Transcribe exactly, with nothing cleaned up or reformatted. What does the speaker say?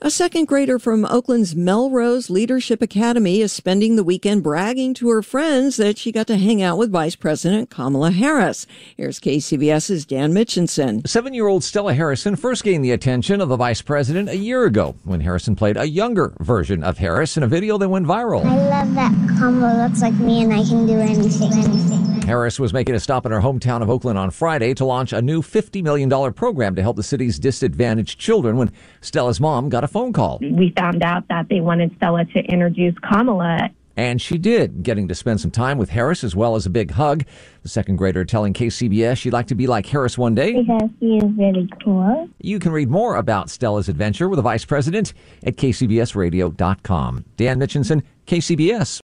A second grader from Oakland's Melrose Leadership Academy is spending the weekend bragging to her friends that she got to hang out with Vice President Kamala Harris. Here's KCBS's Dan Mitchinson. Seven-year-old Stella Harrison first gained the attention of the vice president a year ago when Harrison played a younger version of Harris in a video that went viral. I love that Kamala looks like me and I can do anything, anything. Harris was making a stop in her hometown of Oakland on Friday to launch a new fifty million dollars program to help the city's disadvantaged children when Stella's mom got a phone call. We found out that they wanted Stella to introduce Kamala. And she did, getting to spend some time with Harris as well as a big hug. The second grader telling K C B S she'd like to be like Harris one day. Because he is really cool. You can read more about Stella's adventure with the vice president at K C B S radio dot com. Dan Mitchinson, K C B S.